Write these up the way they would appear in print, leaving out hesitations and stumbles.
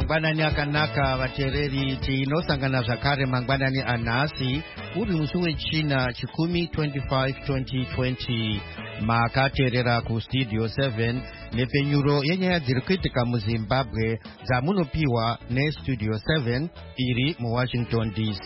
Mangwanani akanaka vatereri tinosangana zvakare mangwanani anhasi uri musi wechina chikumi 25/2020 makateerera kustudio 7 nepenyuro yenyaya dziri kuitika muzimbabwe dzamunopiwa nestudio 7 iri muwashington dc.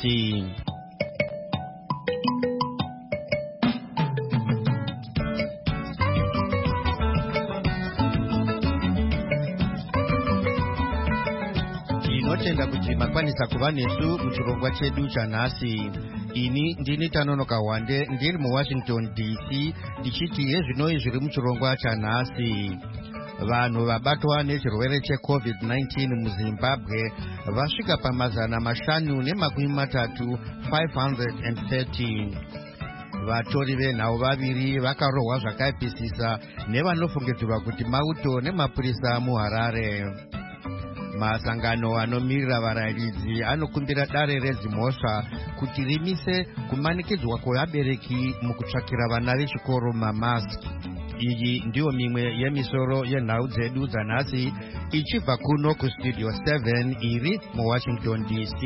Tinotenda kuti makwanisa kuva nesu muchirongwa chedu chanhasi. Ini ndini Tanonoka Wande ndiri muwashington dc ndichiti yezvinoi zviri muchirongwa chanhasi. Vanhu vabatwa nechirwere cheCovid-19 muZimbabwe vasvika pamazana 530 530. Vatori venhau vaviri vakarohwa zvakaipisisa nevanofungidzirwa kuti mauto nemapurisa muHarare. Masangano anomirira varayiridzi anokumbira dare redzimhosva kuti rimise kumanikidzwa kwevabereki mukutsvakira vana vechikoro mamasiki. Iyi ndiyo mimwe yemisoro yenhau dzedu dzanhasi ichibva kuno kustudio 7 iri muwashington dc.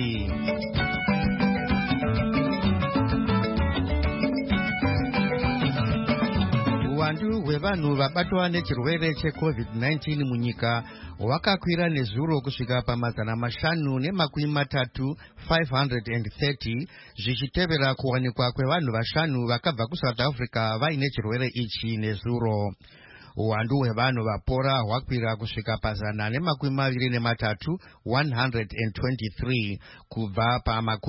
Uwandu hwevanhu vabatwa nechirwere cheCovid-19 munyika hwakakwira nezuro kusvika pamazana 530 530 zvichitevera kuwanikwa kwevanhu vashanu vakabva kuSouth Africa vaine chirwere ichi nezuro. Uwandu hwevanhu vapora hwakwira kusvika pazana 23 123 kubva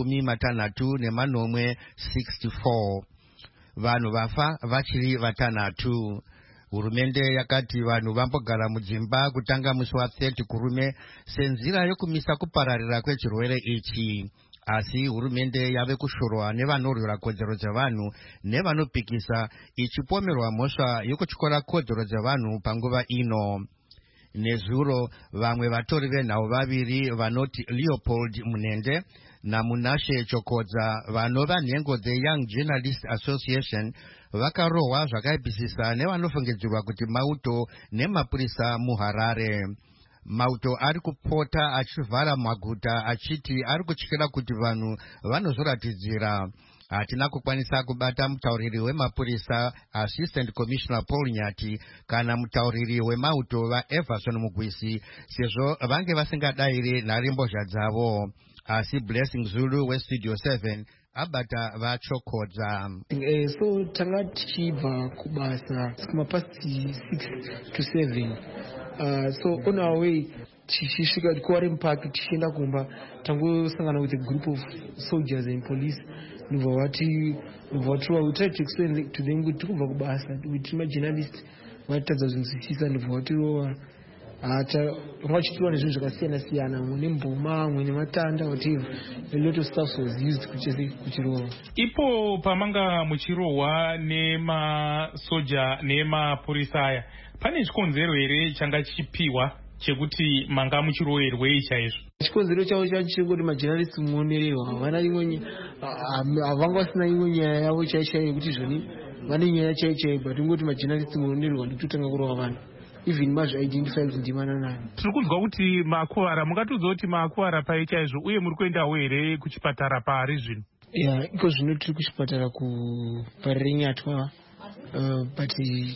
pa60 64. Vanhu vafa vachiri vatanhatu. Hurumende yakati vanhu vambogara mudzimba kutanga musi wa30 kurume senzira yokumisa kupararira kwechirwere ichi. Asi hurumende yave kushorwa nevanorwira kodzero dzevanhu nevanopikisa ichipomerwa mhosva yokutyora kodzero dzevanhu panguva ino. Nezuro vamwe vatori venhau vaviri vanoti Leopold Munende naMunashe Chokodza vanova nhengo dzeYoung Journalist Association vakarohwa zvakaipisisa nevanofungidzirwa kuti mauto nemapurisa muHarare. Mauto ari kupota achivhara maguta achiti ari kutyira kuti vanhu vanozoratidzira. Hatina kukwanisa kubata mutauriri wemapurisa Assistant Commissioner Paul Nyati kana mutauriri wemauto vaEverson Mugwisi sezvo vange vasingadayiri nharembozha dzavo. Asi Blessing Zulu westudio 7 abata vachokodza. So tanga tichibva kubasa kumapasti 6 to 7. So on our way tichisvika kuRM Park tichienda kumba tangosangana with a group of soldiers and police. We try to explain to them kuti tikubva kubasa kuti majournalist vatadza zvinzwisisa ndivatirowa vachitiwa nezvinhu zvakasiyana siyana mune mbuma mune matanda whatever. A lot of stuff was used kuchirowa. Ipo pamanga muchirohwa nemasoja nemapurisa aya pane chikonzero here changa chichipiwa chekuti manga muchiroherwei chaizvo? Chikonzero chavo chacho kuti majournalist muonererwa havanga vasina imwe nyaya yavo chaichai yekuti zvoni vane nyaya chaichai but ingoti majournalist muonererwa ndikutotanga kurohwa vanhu even mazvi-identify kuti ndimana nani. Tiri kunzwa kuti makuwara, mungatiudza kuti makuwara pai chaizvo uye muri kuendawo here kuchipatara pari zvino? Iko zvino tiri kuchipatara parinyatwa but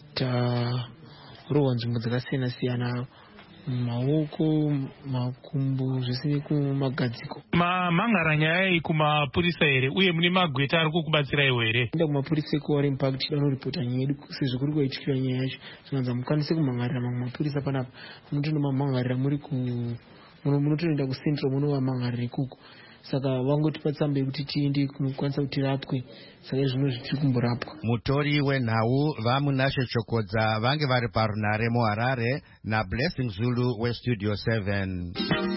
tarohwa nzvimbo dzakasiyana siyana, maoko, makumbo, zvese nekumagadziko. Mamhangara nyaya iyi kumapurisa here uye mune magweta ari kukubatsiraiwo here? Enda kumapurisa ekuRM Park tichidanoripota nyaya yedu sezvo kuri kuitikira nyaya yacho zvinonza mukwanise kumhangarira mamwe mapurisa panapa munotonomamhangarira munotoenda kucentral munovamhangarira ikuku. Saka vangotipa tsamba yekuti tiende kunokwanisa kuti tirapwe, saka izvino zvitiri kumborapwa. Mutori wenhau vaMunashe Chokodza vange vari parunare muHarare naBlessing Zulu westudio 7.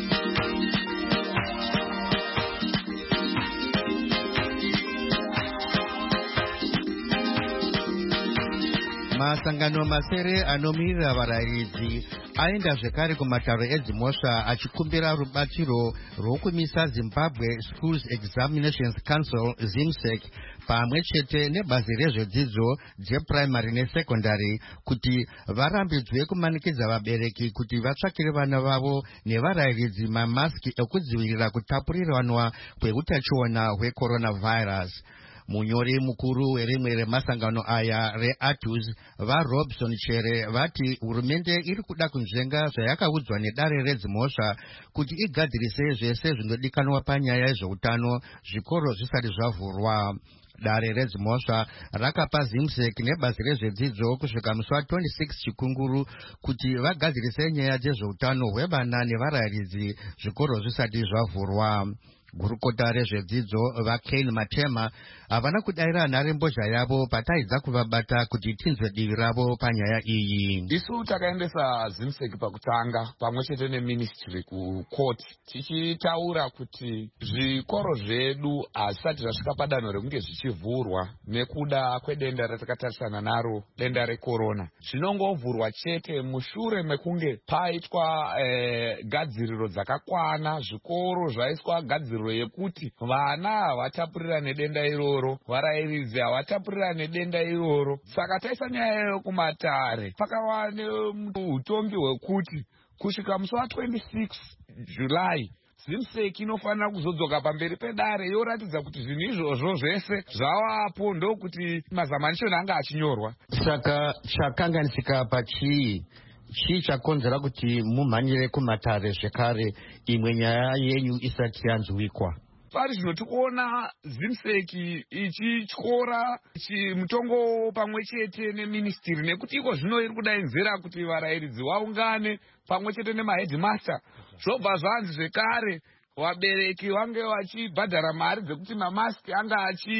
Masangano masere anomirira varayiridzi aenda zvekare kumatauro edzimhosva achikumbira rubatsiro rwokumisa Zimbabwe Schools Examinations Council ZIMSEC pamwe chete nebazi rezvedzidzo dzepuraimari nesekondari kuti varambidzwe kumanikidza vabereki kuti vatsvakire vana vavo nevarayiridzi mamasiki ekudzivirira kutapuriranwa kweutachiona hwecoronavirus. Munyori mukuru werimwe remasangano aya reATUS vaRobson Chere vati hurumende iri kuda kunzvenga zvayakaudzwa nedare redzimhosva kuti igadzirise zvese zvinodikanwa panyaya yezveutano zvikoro zvisati zvavhurwa. Dare redzimhosva rakapa ZIMSEC nebazi rezvedzidzo kusvika musi wa26 Chikunguru kuti vagadzirise nyaya dzezveutano hwevana nevarayiridzi zvikoro zvisati zvavhurwa. Gurukota rezvedzidzo vaKane Matema havana kudayira nharembozha yavo pataidza kuvabata kuti tinzwe divi ravo panyaya iyi. Isu takaendesa ZIMSEC pakutanga pamwe chete neministry kukoti tichitaura kuti zvikoro zvedu hazvisati zvasvika padanho rekunge zvichivhurwa nekuda kwedenda ratakatarisana naro, denda rekorona. Zvinongovhurwa chete mushure mekunge paitwa gadziriro dzakakwana, zvikoro zvaiswa gadziriro yekuti vana havatapurira nedenda iroro, varayiridzi havatapurira nedenda iroro. Saka taisa nyaya iyoyo kumatare. Pakava neutongi hwekuti kusvika musi wa26 July ZIMSEC inofanira kuzodzoka pamberi pedare yoratidza kuti zvinhu izvozvo zvese zvavapo, ndokuti mazamanishoni anga achinyorwa. Saka chakanganisika pachii? Chii chakonzera kuti mumhanyire kumatare zvekare imwe nyaya yenyu isati yanzwikwa? Pari zvino tikuona ZIMSEC ichityora mutongo pamwe chete neministry, nekuti iko zvino iri kudainzira kuti varayiridzi vaungane pamwe chete nemahedhimasta. Zvobva zvanzi zvekare vabereki vange vachibhadhara mari dzekuti mamasiki anga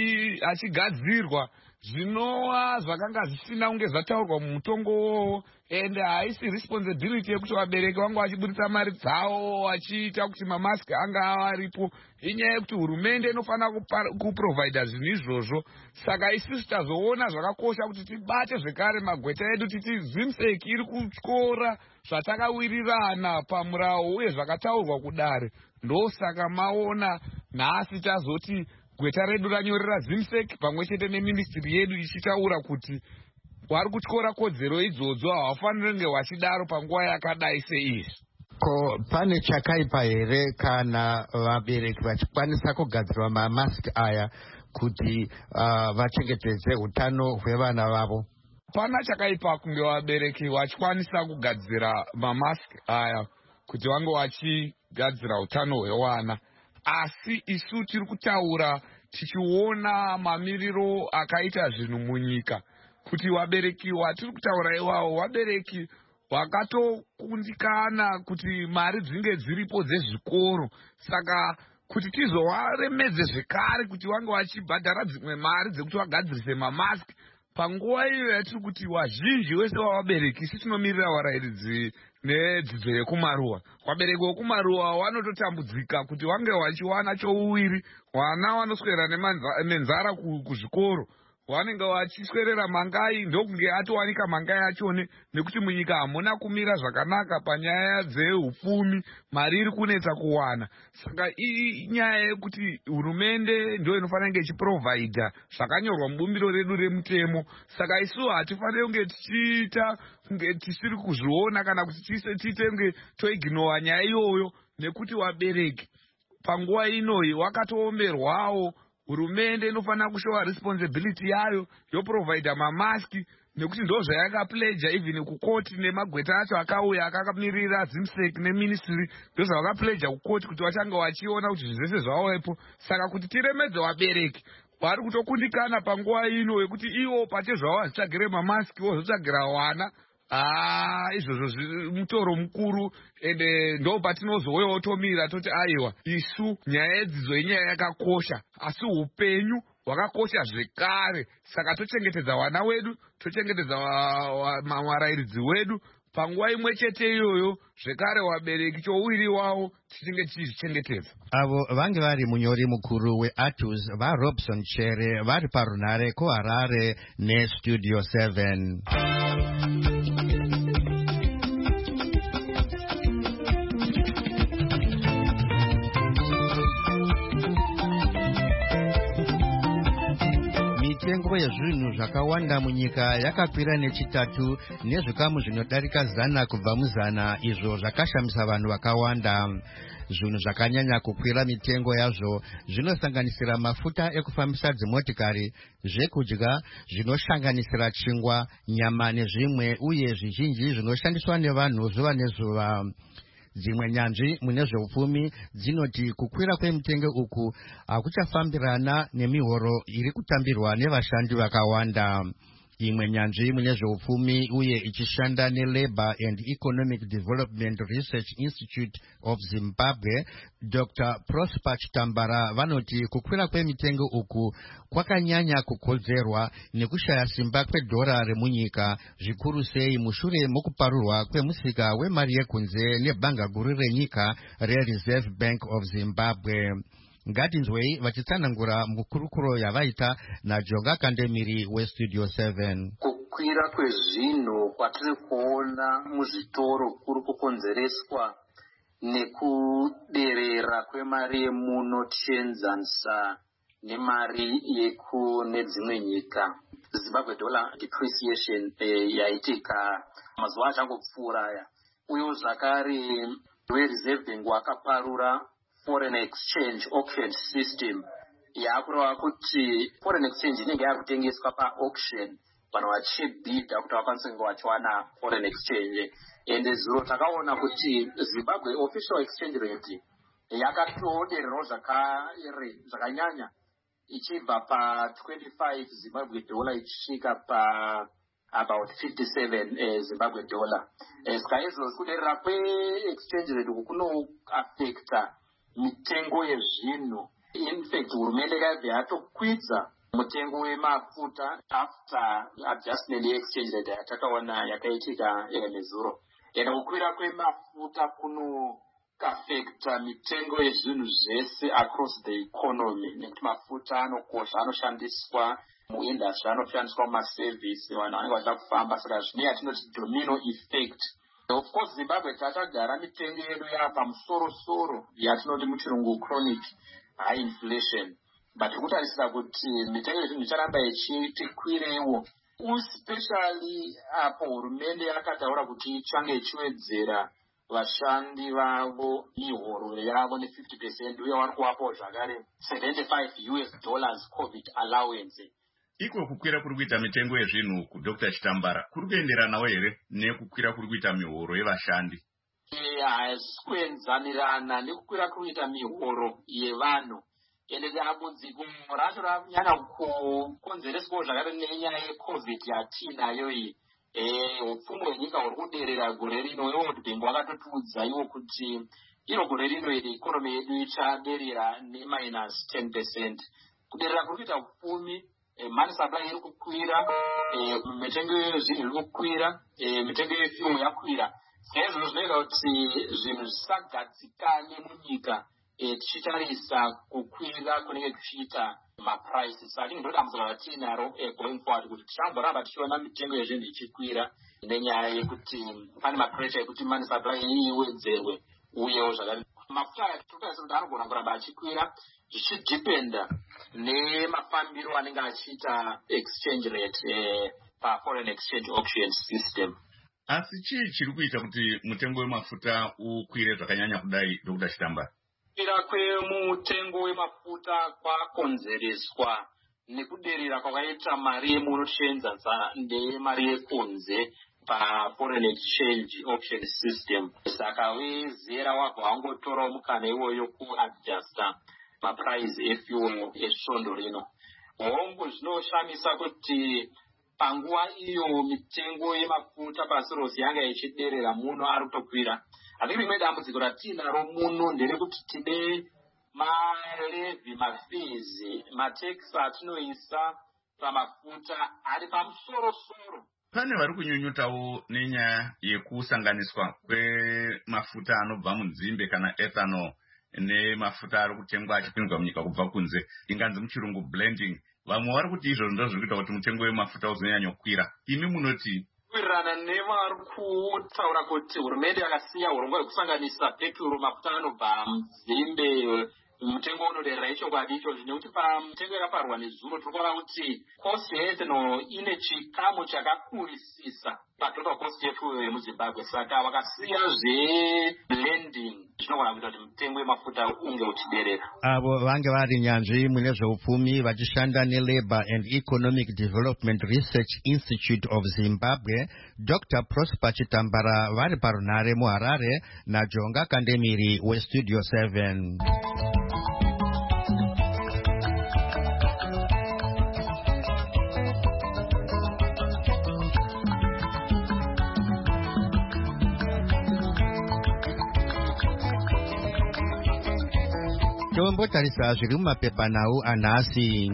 achigadzirwa, zvinova zvakanga zvisina kunge zvataurwa mumutongo wowo, ende haisi responsibility yekuti vabereki vange vachiburitsa mari dzavo vachiita kuti mamasiki anga avaripo. Inyaya yekuti hurumende inofanira kuprovhaidha zvinhu izvozvo. Saka isusu tazoona zvakakosha kuti tibate zvekare magweta edu titi ZIMSEC iri kutyora zvatakawirirana pamurawo uye zvakataurwa kudare. Ndosaka maona nhasi tazoti gweta redu ranyorera ZIMSEC pamwe chete neministry yedu ichitaura kuti vari kutyora kodzero idzodzo, havafaniri kunge vachidaro panguva yakadai seizvi. Ko pane chakaipa here kana vabereki vachikwanisa kugadzirwa mamasiki aya kuti vachengetedze utano hwevana vavo? Pana chakaipa kunge vabereki vachikwanisa kugadzira mamasiki aya kuti vange vachigadzira utano hwevana, asi isu tiri kutaura tichiona mamiriro akaita zvinhu munyika, kuti vabereki watiri kutaura iwawo vabereki vakatokundikana kuti mari dzinge dziripo dzezvikoro. Saka kuti tizovaremedze zvekare kuti vange vachibhadhara dzimwe mari dzekuti vagadzirise mamasiki panguva iyo yatiri kuti wazhinji wese wavabereki isi tinomirira varayiridzi nedzidzo yekumaruwa. Vabereki vekumaruwa vanototambudzika kuti vange vachiwana chouwiri, vana vanoswera nenzara kuzvikoro, vanenge vachiswerera mangai, ndokunge atowanika mangai achone, nekuti munyika hamuna kumira zvakanaka panyaya dzehupfumi, mari iri kunetsa kuwana. Saka inyaya yekuti hurumende ndio inofanira kunge ichiprovhaidha zvakanyorwa mubumbiro redu remutemo. Saka isu hatifaniri kunge tichiita kunge tisiri kuzviona kana kuti tiite kunge toignora nyaya iyoyo, nekuti vabereki panguva inoyi wakatoomberwawo. Hurumende inofanira kushowa responsibility yayo yoprovhaidha mamasiki, nekuti ndo zvayakapledja even kukoti nemagweta acho akauya akamirira ZIMSEC neministry, ndo zvavakapledja kukoti kuti vachange vachiona kuti zvese zvavawepo. Saka kuti tiremedze vabereki vari kutokundikana panguva ino yekuti ivo pachezvavo vazvitsvagire mamasiki vozotsvagira vana, izvozvo mutoro mukuru, ende ndo patinozouyawo tomira toti aiwa isu nyaya yedzidzo inyaya yakakosha, asi upenyu hwakakosha zvekare. Saka tochengetedza vana wedu, tochengetedza varayiridzi wedu panguva imwe chete iyoyo, zvekare vabereki chouwiri wavo tichinge tichizvichengetedza. Avo vange vari munyori mukuru weATUS vaRobson Chere vari parunare kuHarare neStudio 7. mitengo yezvinhu zvakawanda munyika yakakwira nechitatu nezvikamu zvinodarika 100 kubva mu100, izvo zvakashamisa vanhu vakawanda. Zvinhu zvakanyanya kukwira mitengo yazvo zvinosanganisira mafuta ekufambisa dzimotikari, zvekudya zvinosanganisira chingwa, nyama nezvimwe, uye zvizhinji zvinoshandiswa nevanhu zuva nezuva. Dzimwe nyanzvi mune zveupfumi dzinoti kukwira kwemitengo uku hakuchafambirana nemihoro iri kutambirwa nevashandi vakawanda. Imwe nyanzvi mune zveupfumi uye ichishanda neLabour and Economic Development Research Institute of Zimbabwe, Dr. Prosper Chitambara, vanoti kukwira kwemitengo uku kwakanyanya kukonzerwa nekushaya simba kwedhora remunyika, zvikuru sei mushure mokuparurwa kwemusika wemari yekunze nebhanga guru renyika reReserve Bank of Zimbabwe. Ngatinzwei vachitsanangura mukurukuro yavaita naJonga Kandemiri weStudio 7. Kukwira kwezvinhu kwatiri kuona muzvitoro kuri kukonzereswa nekuderera kwemari yemuno tichienzanisa nemari yekune dzimwe nyika. Zimbabwe dollar depreciation yaitika mazuva achangopfuura aya, uye zvakare weReserve Bank wakaparura foreign exchange auction system. Yakureva kuti foreign exchange inenge yakutengeswa pa-auction, vanhu vachibhidha kuti vakwanise kunge vachiwana foreign exchange. Ende zuro takaona kuti Zimbabwe official exchange rate yakatodererwa zvakanyanya, ichibva pa-25 Zimbabwe dollar ichisvika pa about 57 Zimbabwe dollar. Saka izvozvo kuderera kwe-exchange rate kunoaffecta mitengo yezvinhu. In fact, hurumende yakabva yatokwidza mutengo wemafuta after adjustment ye-exchange rate yatakaona yakaitika nezuro. Ende kukwira kwemafuta kunoaffecta mitengo yezvinhu zvese across the economy, nekuti mafuta anokosha, anoshandiswa muindustry, anoshandiswa mumaservice, vanhu vanenge vachida kufamba, saka zvine yatinoti domino effect. Of course, Zimbabwe tatagara mitengo yedu yapamusoro-soro yatinoti muchirungu chronic high inflation, but kutarisira kuti mitengo yezvinhu icharamba ichikwirewo, especially apo hurumende yakataura kuti ichange ichiwedzera vashandi vavo mihoro yavo ne50%, uye vari kuvapawo zvakare $75 COVID allowance. Iko kukwira kuri kuita mitengo yezvinhu kuDr. Chitambara kuri kuenderanawo here nekukwira kuri kuita mihoro yevashandi? Hazvisi kuenzanirana nekukwira kuri kuita mihoro yevanhu. Ende dambudziko racho ranyanya kukonzereswawo zvakare nenyaya yeCovid yatinayo iyi. Upfumi hwenyika huri kuderera gore rino, iwo Bank wakatotiudza iwo kuti iro gore rino ikonomi yedu ichaderera ne-10%. Kuderera kuri kuita upfumi, money supply iri kukwira, mitengo yezvinhu iri kukwira, mitengo yefuel yakwira. Saka izvozvo zvinoita kuti zvinhu zvisagadzikane munyika tichitarisa kukwira kunenge kuchiita maprices. Saka ndo dambudziko ratinaro going forward, kuti tichamboramba tichiona mitengo yezvinhu ichikwira nenyaya yekuti pane mapressure ekuti money supply iwedzerwe, uyewo zvakare mafuta atotarisa kuti anogona kuramba achikwira zvichidhipenda nemafambiro anenge achiita exchange rate pa-foreign exchange auction system. Asi chii chiri kuita kuti mutengo wemafuta ukwire zvakanyanya kudai, Dr. Chitambara? Kukwira kwemutengo wemafuta kwakonzereswa nekuderera kwakaita mari yemuno tichienzanisa nemari yekunze pa-foreign exchange auction system. Saka wezera wabva wangotorawo mukana iwoyo kuadjusta maprice efuel esvondo rino. Hongu zvinoshamisa kuti panguva iyo mitengo yemafuta pasi rose yanga ichiderera muno ari kutokwira. Asi rimwe dambudziko ratinaro muno nderekuti tine malevhi, mafees, mateksi atinoisa pamafuta ari pamusoro-soro. Pane vari kunyunyutawo nenyaya yekusanganiswa kwemafuta anobva munzimbe kana ethanol nemafuta ari kutengwa achipinzwa munyika kubva kunze, inganzi muchirungu blending. Vamwe vari kuti izvo ndo zviri kuita kuti mutengo wemafuta uzonyanya kukwira. Imi munoti? Kuwirirana nevari kutaura kuti hurumende yakasiya urongwa hwekusanganisa peturu, mafuta anobva munzimbe mutengo unoderera ichokwadi ichozvo nekuti pamitengo yakaparwa nezuro tiri kuona kuti cost yeethanol ine chikamu chakakurisisa patotal cost yefuel yemuzimbabwe. Saka vakasiya zveblending zvinogona kuita kuti mutengo yemafuta unge uchiderera. Avo vange vari nyanzvi mune zveupfumi vachishanda neLabour and Economic Development Research Institute of Zimbabwe, Dr. Prosper Chitambara vari parunhare muHarare naJonga Kandemiri weStudio 7. Tombotarisa zviri mumapepanhau anhasi.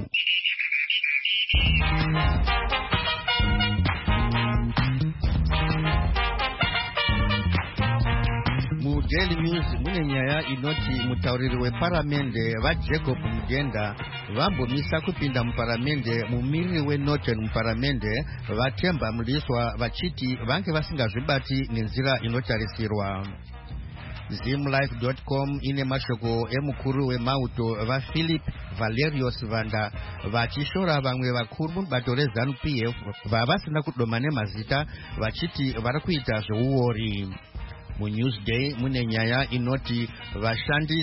MuDaily News mune nyaya inoti mutauriri weparamende vaJacob Mudenda vambomisa kupinda muparamende. Mumiriri weNorthern muparamende vaTemba Muliswa vachiti vange vasingazvibati nenzira inotarisirwa. Zimlife.com ine mashoko emukuru wemauto vaPhilip Valerius Vanda vachishora vamwe vakuru mubato reZANU-PF vavasina kudoma nemazita vachiti vari kuita zveuori. MuNewsDay mune nyaya inoti vashandi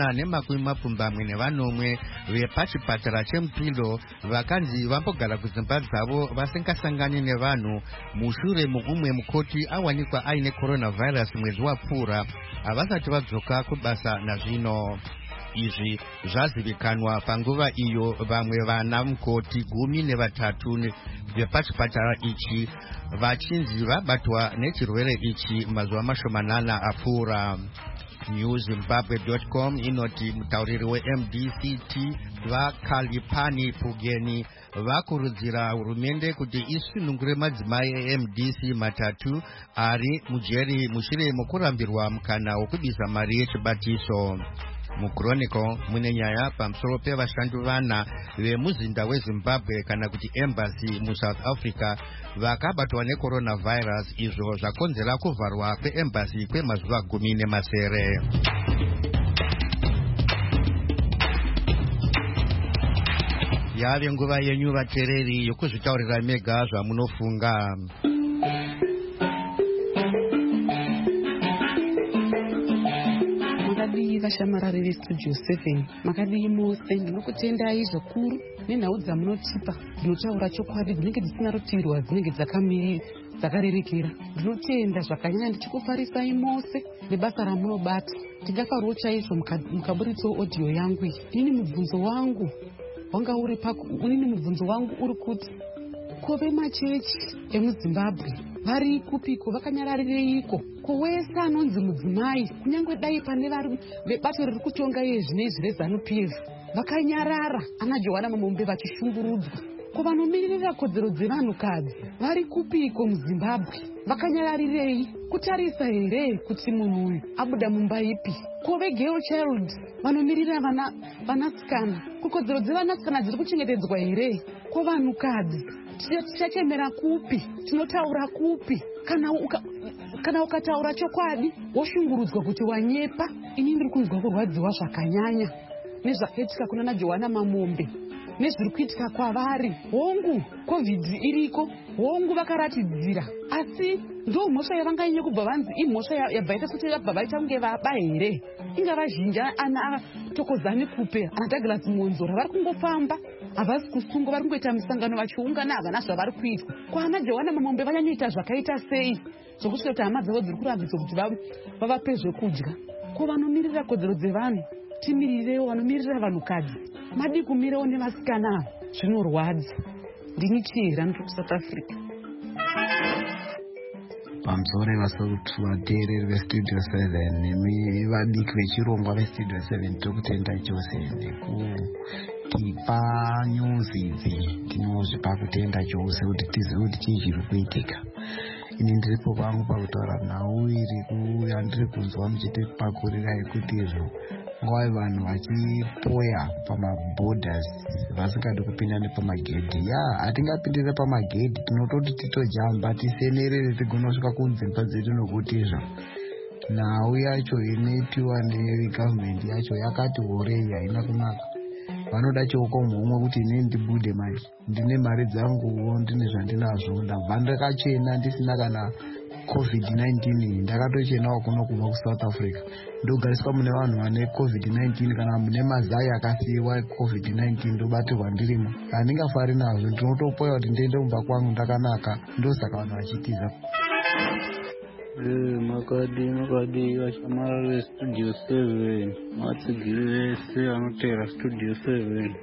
120 vepachipatara cheMupilo vakanzi vambogara kudzimba dzavo vasingasangani nevanhu mushure moumwe mukoti awanikwa aine coronavirus mwedzi wapfuura havasati vadzoka kubasa nazvino. Izvi zvazivikanwa panguva iyo vamwe vana mukoti 13 vepachipatara ichi vachinzi vabatwa nechirwere ichi mazuva mashomanana apfuura. NewZimbabwe.com inoti mutauriri weMDCT vaKalipani Pugeni vakurudzira hurumende kuti isunungure madzimai eMDC matatu ari mujeri mushure mokurambirwa mukana wokubisa mari yechibatiso. MuChronicle mune nyaya pamusoro pevashandi 4 vemuzinda weZimbabwe kana kuti embassy muSouth Africa vakabatwa necoronavirus, izvo zvakonzera kuvharwa kweembassy kwemazuva 10. Yave nguva yenyu vateereri yokuzvitaurira mega zvamunofunga. Vashamarari veStudio 7 makadii mose. Ndinokutendai zvikuru nenhau dzamunotipa dzinotaura chokwadi, dzinenge dzisina rutirwa, dzinenge dzakarerekera. Ndinotenda zvakanyanya, ndichikufarisai mose nebasa ramunobata. Ndingafarwo chaizvo mukaburitsawo audio yangu iyi. Inini mubvunzo wangu uri kuti ko vemachechi emuZimbabwe vari kupiko, vakanyararireiko? Ko wese anonzi mudzimai, kunyange dai pane vari vebato riri kutonga yezvinezvi reZANU-PF vakanyarara, ana Joana Mamombe vachishungurudzwa. Ko vanomiririra kodzero dzevanhukadzi vari kupiko muZimbabwe? Vakanyararirei? Kutarisa here kuti munhu uyu abuda mumba ipi? Ko vegirl child vanomirira vanasikana, kodzero dzevanasikana dziri kuchengetedzwa here? Ko vanhukadzi tichachemera kupi? Tinotaura kupi? Kana ukataura chokwadi woshungurudzwa kuti wanyepa. Ini ndiri kunzwa kurwadziwa zvakanyanya nezvakaitika kuna Joana Mamombe, nezviri kuitika kwavari. Hongu covid iriko, hongu vakaratidzira, asi ndo mhosva yavanganyanya kubva vanzi imhosva yabva ita kuti vabva vaita kunge vaba here. Inga vazhinji ana Tokozani Kupe, ana Douglas Monzora vari kungofamba, havasi kusungwa, vari kungoita misangano vachiungana, havana zvavari kuitwa. Kwana Joana Mamombe vanyanyoita zvakaita sei zvokusvika kuti hama dzavo dziri kurambidzwa kuti vavape zvekudya? Ko vanomirira kodzero dzevanhu timirirewo, vanomirira vanhukadzi madi kumirawo nevasikana, zvinorwadza. Ndini Chihera ndiri kuSouth Africa. Pamusoro vasauti vateereri veStudio 7 nevadiki vechirongwa veStudio 7, tokutenda chose nekutipa nyuzi idzi. Tinozvipa kutenda chose kuti tizive kuti chii chiri kuitika. Ini ndiripo pangu pakutaura nhau iri yandiri kunzwa muchitipakurira kuti izvo nguva vanhu vachipoya pamaborders vasingadi kupinda nepamagedhi. Hatingapindire pamagedhi, tinototi titojamba tisenerere tigonosvika kunzimba dzedu, nokuti izvo nhau yacho inoitiwa negavhumendi yacho yakati horei, haina kunaka. Vanoda choko mhomwe kuti ine ndibude manje, ndine mari dzanguwo, ndine zvandinazvo, ndabva ndakachena ndisina kana COVID-19. Ndakatochenawo kuno kubva kuSouth Africa, ndogariswa mune vanhu vane COVID-19 kana mune mazai akasiyiwa COVID-19, ndobatirwa ndirimo. Handingafari nazvo, ndinotopoya kuti ndiende kumba kwangu ndakanaka. Ndosaka vanhu vachitiza. Makadi vashamara vestudio 7 vatsigiri vese vanotera studio 7.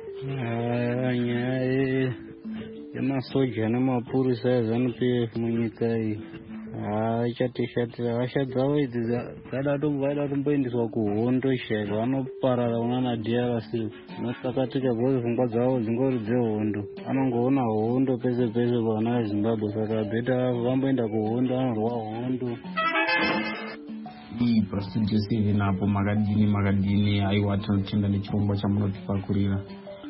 Nyaya yemasoja nemapurisa eZANU-PF munyika iyi ichatishatira. Hasha dzavo idzi vaida tomboendeswa kuhondo shaika, vanoparara kunana DRC. Saka tikabva pfungwa dzavo dzingori dzehondo, anongoona hondo pese pese pavana veZimbabwe. Saka bheta vamboenda kuhondo, anorwa hondo. Pastudio 7 apo makadini aiwa tinotenda nechirongwa chamunotipakurira.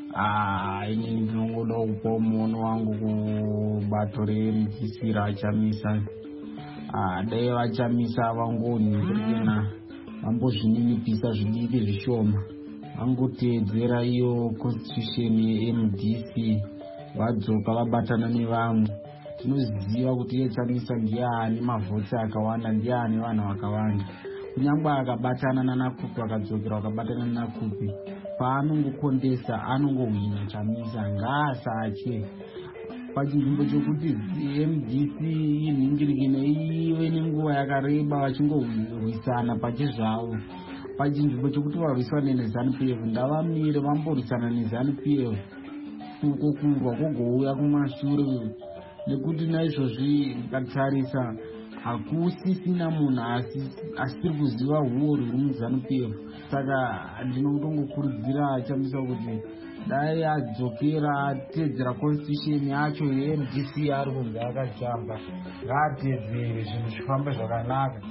Ini ndinongoda kupa muono wangu kubato reMDC rachamisa. Dai vachamisa vangoni kurikena vambozvininipisa zvidiki zvishoma, vangoteedzera iyo constitution yeMDC, vadzoka vabatana nevamwe. Tinoziva kuti yechamisa ndiani mavhotsi akawanda, ndiani vanhu vakawanda. Kunyangwe akabatana naNakupi, akadzokera akabatana naNakupi, paanongokondesa anongohwina chamisa. Ngaasatye pachinzvimbo chokuti MDC inhingirikine ive nenguva yakareba vachingorwisana pachezvavo. Pachinzvimbo chokuti varwisane neZANU-PF, ndavamire vamborwisana neZANU-PF, uko kurwa kwogouya kumashure. Nekuti naizvozvi mukatarisa hakusisina munhu asiri kuziva huo rwuri muZANU-PF. Saka ndinotongokurudzira achamisa kuti dai adzokera ateedzera constitution yacho yeMDC ari kunzi akajamba, ngaateedzere zvinhu zvifambe zvakanaka.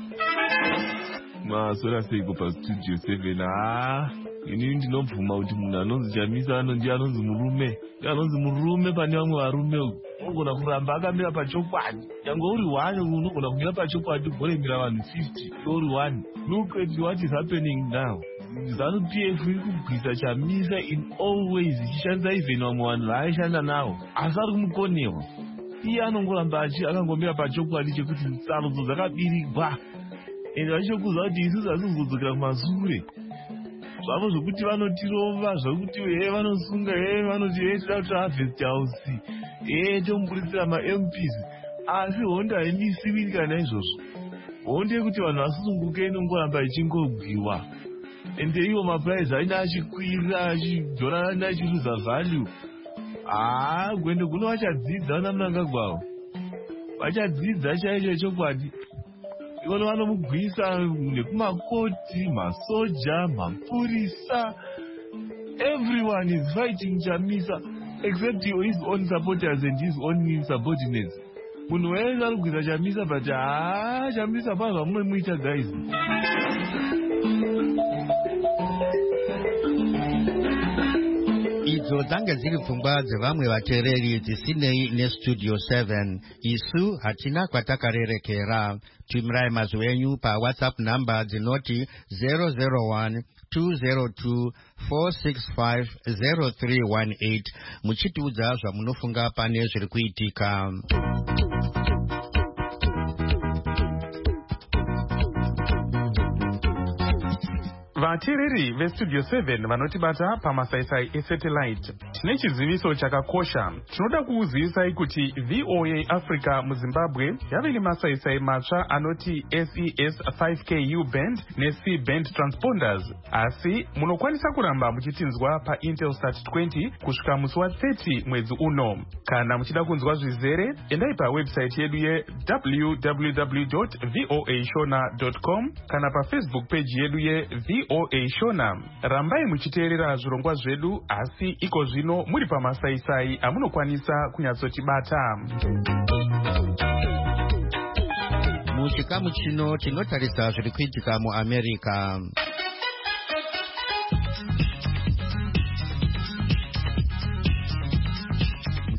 Masora seiko pastudio 7. Inini ndinobvuma kuti munhu anonzi Chamisa ndiye anonzi murume pane vamwe varume. Unogona kuramba akamira pachokwadi, nyange uri 1 unogona kumira pachokwadi ugoremera vanhu 50 uri 1. Look at what is happening now. ZANU-PF iri kugwisa Chamisa in all ways, ichishandisa even vamwe vanhu vaaishanda navo, asi ari kumukonewa. Iye anongoramba akangomira pachokwadi chekuti sarudzo dzakabirigwa, ende vachizokuza kuti isusu asi kuzodzokera kumashure. Zvavo zvokuti vanotirova, zvokuti vanosunga, vanoti tida kuti harvest house, tomburitsira maMPs. Asi hondo haimisiwi kana izvozvo. Hondo yekuti vanhu vasununguke inongoramba ichingobwiwa. Ende iwo mapuraizi aina achikwira, achidhora aina achiruza value. Gwende kuno vachadzidza namunangagwavo, vachadzidza chaicho chokwadi. Ivona vanomugwisa nekumakoti, masoja, mapurisa. Everyone is fighting Chamisa except his own supporters and his own subordinates. Munhu wese ari kugwisa Chamisa, but Chamisa pazva munomuita guys. Idzo dzange dziri pfungwa dzevamwe vateereri dzisinei nestudio 7. Isu hatina kwatakarerekera. Tumirai mazwi enyu paWhatsApp namba dzinoti 001 202 465 0318 muchitiudza zvamunofunga pane zviri kuitika. Vateereri vestudio 7 vanotibata pamasaisai esatellite, tine chiziviso chakakosha. Tinoda kuuzivisai kuti VOA Africa muZimbabwe yave nemasaisai matsva anoti SES 5KU band neC band transponders. Asi munokwanisa kuramba muchitinzwa paIntelsat 20 kusvika musi wa30 mwedzi uno. Kana muchida kunzwa zvizere, endai pawebsite yedu www.voashona.com kana paFacebook page yedu VOA Shona. Rambai muchiteerera zvirongwa zvedu, asi iko zvino muri pamasaisai amunokwanisa kunyatsotibata. Muchikamu chino tinotarisa zviri kuitika muAmerica.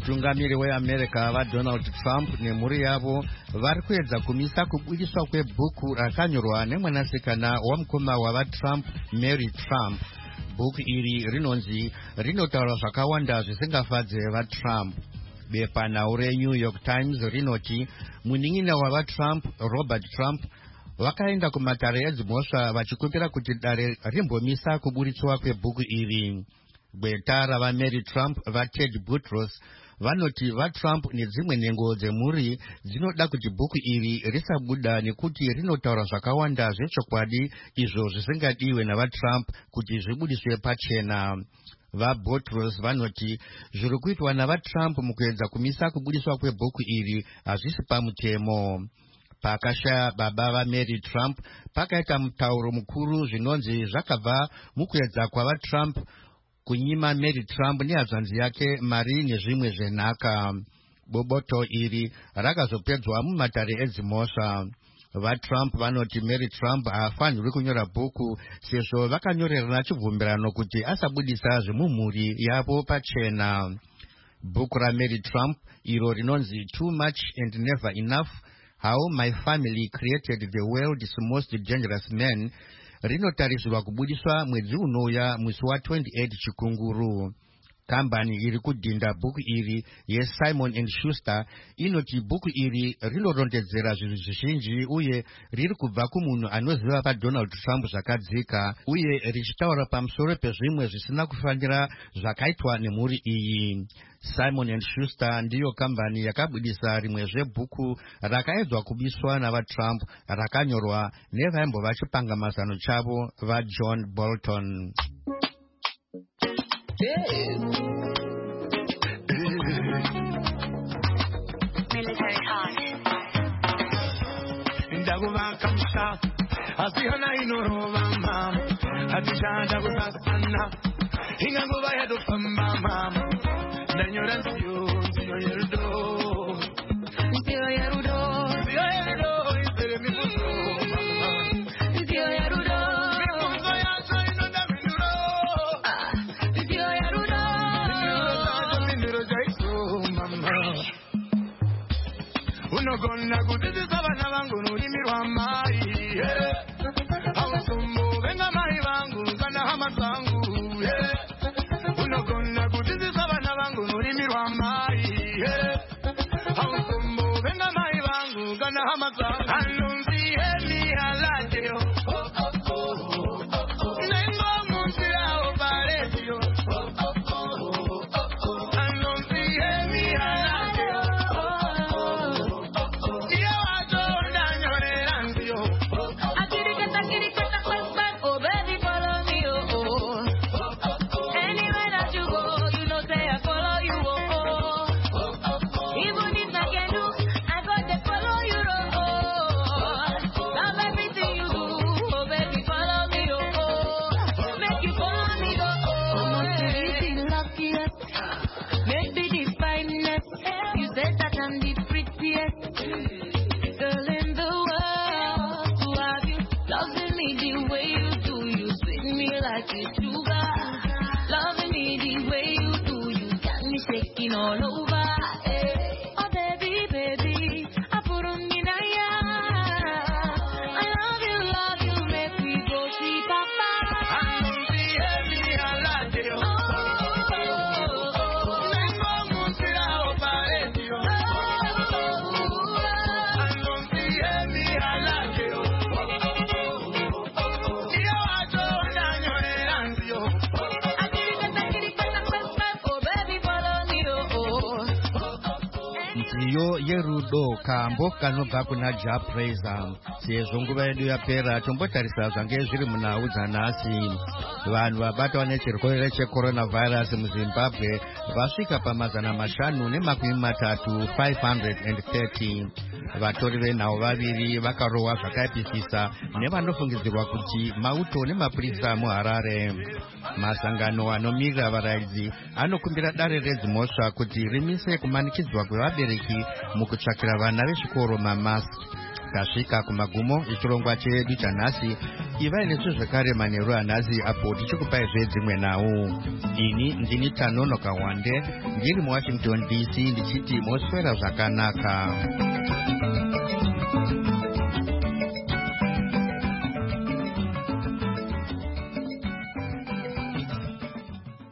mutungamiri weAmerica vaDonald Trump nemhuri yavo vari kuedza kumisa kubudiswa kwebhuku rakanyorwa nemwanasikana wamukoma wavaTrump, Mary Trump. Bhuku iri rinonzi rinotaura zvakawanda zvisingafadze vaTrump. Bepanhau reNew York Times rinoti munin'ina wavaTrump, Robert Trump, vakaenda kumatare edzimhosva vachikumbira kuti dare rimbomisa kuburitswa kwebhuku iri. Gweta ravaMary Trump vaTed Butros vanoti vaTrump nedzimwe nhengo dzemhuri dzinoda kuti bhuku iri risabuda nekuti rinotaura zvakawanda zvechokwadi izvo zvisingadiwe navaTrump kuti zvibudiswe pachena. VaButros vanoti zviri kuitwa navaTrump mukuedza kumisa kubudiswa kwebhuku iri hazvisi pamutemo. Pakashaya baba vaMary Trump pakaita mutauro mukuru zvinonzi zvakabva mukuedza kwavaTrump kunyima Mary Trump nehazvanzi yake mari nezvimwe zvenhaka. Boboto iri rakazopedzwa mumatare edzimhosva. VaTrump vanoti Mary Trump haafanirwi kunyora bhuku sezvo vakanyorerana chibvumirano kuti asabudisa zvemumhuri yavo pachena. Bhuku raMary Trump iro rinonzi Too Much and Never Enough, How My Family Created the World's Most Dangerous Man rinotarisirwa kubudiswa mwedzi unouya musi wa28 Chikunguru. Kambani iri kudhinda bhuku iri yeSimon & Schuster inoti bhuku iri rinorondedzera zvinhu zvizhinji uye riri kubva kumunhu anoziva paDonald Trump zvakadzika uye richitaura pamusoro pezvimwe zvisina kufanira zvakaitwa nemhuri iyi. Simon & Schuster ndiyo kambani yakabudisa rimwe zvebhuku rakaedzwa kubiswa navaTrump rakanyorwa nevaimbova chipanga mazano chavo vaJohn Bolton. Military talk. Ndakuvaka musha asiyana inorova mama hatishanda kusasana inganguva yatofamba mama ndanyora nziyo yerudo nziyo yerudo izere mibuzo mama nziyo yerudo mibuzo yacho inoda minduro nziyo yerudo minduro jaiso mama unogona kudzidzisa vana vangu nurimi rwamai hausumbu venga mai vangu kana hama dzangu unogona kudzidzisa vana vangu nurimi rwamai hausumbu venga mai vangu kana hama dzangu anonzi hemi haladeo nengo munzirawo paredio anonzi hemi haladeo iyo watonda nyorera nziyo oh baby follow me oh anywhere that you go you know say I follow you oh even if I can do I got to follow you oh love everything you do oh baby follow me oh make you follow me oh I'm luckiest maybe the finest you said that I'm the prettiest girl in the world to have you loving me the way you do you sweet me like a sugar loving me the way you do you got me shaking all over oh baby baby I put on me naya I love you make me go see papa I don't see me haladeo nengo munzirawo paredio I don't see me haladeo iyo watonda nyorera nziyo oh baby follow me oh Nziyo yerudo kambo kanobva kuna Japraiser. Sezvo nguva yedu yapera tombotarisa zvange zviri munhau dzanhasi. Vanhu vabatwa nechirwere checoronavirus muZimbabwe vasvika pa530 530. Vatori venhau vaviri vakarohwa zvakaipisisa nevanofungidzirwa kuti mauto nemapurisa muHarare. Masangano anomirira varayidzi anokumbira dare redzimhosva kuti rimise kumanikidzwa kwevabereki mukutsvakira vana vechikoro mamasiki. tasvika kumagumo echirongwa chedu chanhasi. Ivai nesu zvekare manheru anhasi apo tichikupai dzimwe nhau. Ini ndini Tanono Kawande ndiri muWashington DC ndichiti moswera zvakanaka.